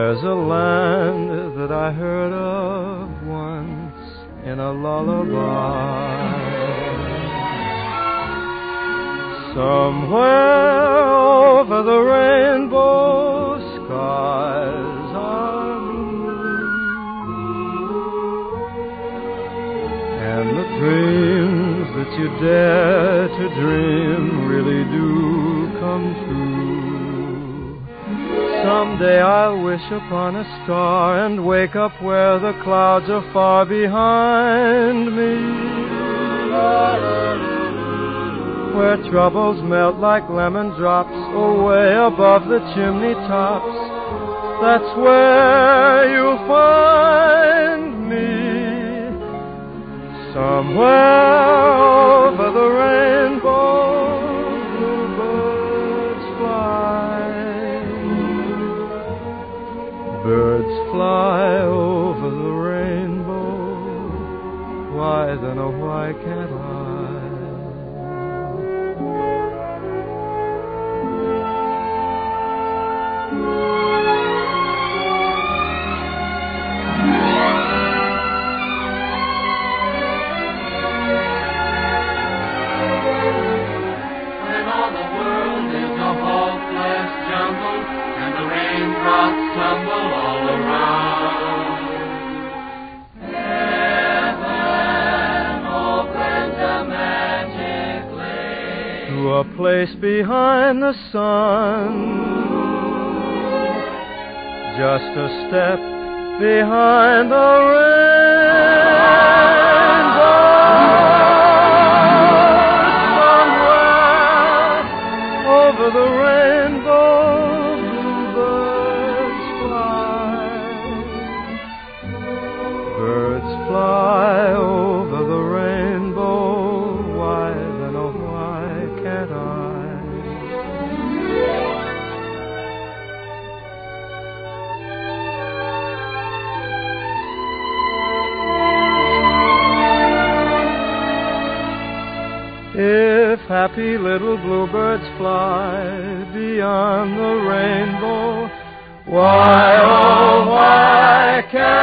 There's a land that I heard of once in a lullaby. Somewhere over the rainbow skies are blue, and the dreams that you dare to dream really do come true. Someday I'll wish upon a star and wake up where the clouds are far behind me, where troubles melt like lemon drops away above the chimney tops. That's where you'll find me, somewhere over the rainbow. Bluebirds fly, birds fly over the rainbow. Why then, oh why can't I? Tumble all around. Heaven opens a magic to a place behind the sun, just a step behind the rainbow. Somewhere over the rainbow, fly over the rainbow. Why then, oh why can't I? If happy little bluebirds fly beyond the rainbow, why, oh why can't